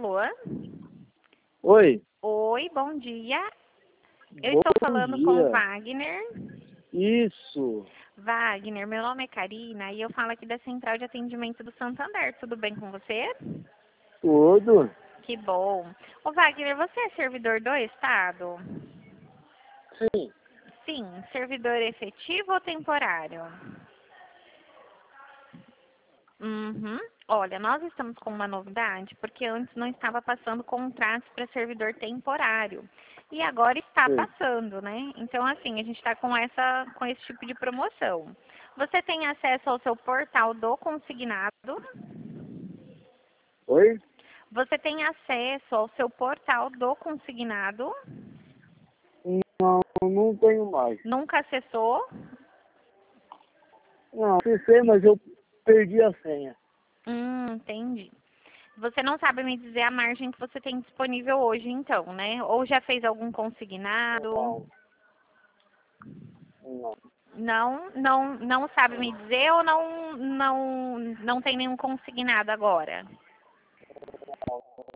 Alô? Oi. Oi, bom dia. Eu Bom estou falando com dia. o Wagner. Isso. Wagner, meu nome é Karina e eu falo aqui da Central de Atendimento do Santander. Tudo bem com você? Tudo. Que bom. Ô Wagner, você é servidor do Estado? Sim. Sim. Servidor efetivo ou temporário? Uhum. Olha, nós estamos com uma novidade, porque antes não estava passando contratos para servidor temporário. E agora está Sim. passando, né? Então, assim, a gente está com esse tipo de promoção. Você tem acesso ao seu portal do consignado? Oi? Você tem acesso ao seu portal do consignado? Não, não tenho mais. Nunca acessou? Não, sei, mas eu perdi a senha. Entendi. Você não sabe me dizer a margem que você tem disponível hoje, então, né? Ou já fez algum consignado? Não. Não. Não sabe me dizer ou não tem nenhum consignado agora?